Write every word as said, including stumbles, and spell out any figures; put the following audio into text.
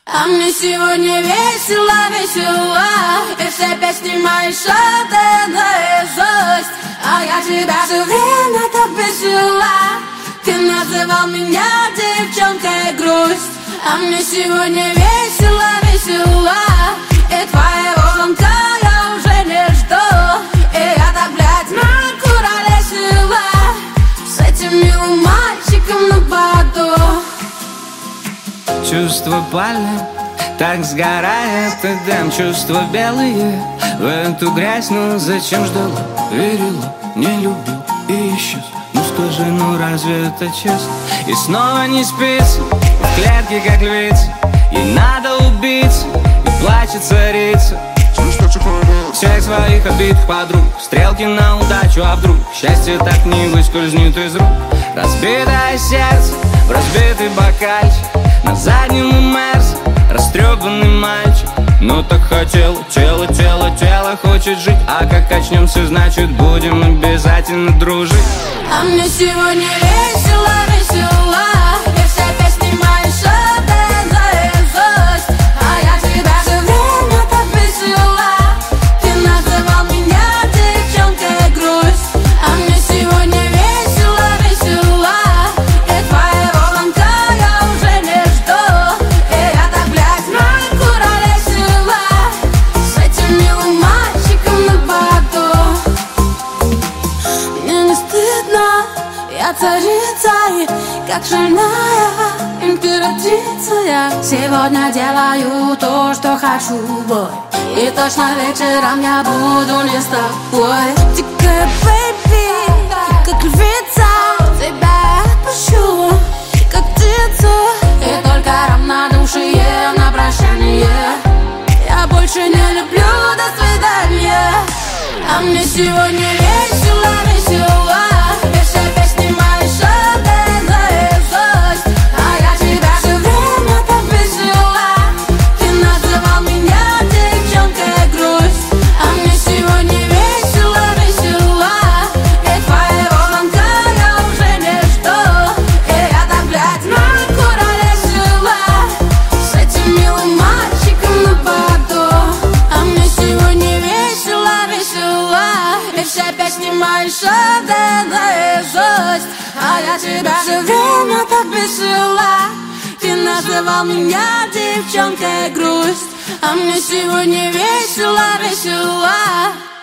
А мне сегодня весело, весело, и все песни мои шоты наизусть. А я тебя все время так весела. Ты называл меня девчонкой грусть. А мне сегодня весело, весело, и твоего звонка я уже не жду. И я так, блядь, на куролесила с этим милым мальчиком на боду. Чувства палят, так сгорает и дым. Чувства белые в эту грязь. Ну зачем ждала, верила, не любил и исчез. Ну скажи, ну разве это честно? И снова не спится, в клетке как львица. Ей надо убиться, и плачет царица. Всех своих обидных подруг, стрелки на удачу, а вдруг счастье так не выскользнет из рук. Разбитое сердце в разбитый бокальчик, на заднем Мерс растрепанный мальчик. Ну так хотел, тело, тело, тело хочет жить. А как очнемся, значит будем обязательно дружить. А мне сегодня весело, весело, и все песни мои шоты наизусть. А я тебя все время так весела. Ты называл меня девчонкой грусть. А мне сегодня весело, весело, и твоего звонка я уже не жду. И я так, блядь, на куролесила с этим милым мальчиком на боду. Мне не стыдно, я царица, и как шальная императрица я сегодня делаю то, что хочу, бой. И точно вечером я буду не с тобой. Дикая бэйби, как львица, тебя отпущу, как птицу. И только равнодушие на прощание. Я больше не люблю, до свидания. А мне сегодня весело, весело, и все песни мои шоты наизусть. А я тебя все время так весела. Ты называл меня девчонкой грусть. А мне сегодня весело, весело, и твоего звонка я уже не жду. И я так, блядь, на куролесила с этим милым мальчиком на боду. А мне сегодня весело, весело, и все песни мои шоты наизусть. А я тебя все время так весела. Ты называл меня девчонкой грусть. А мне сегодня весело, весело.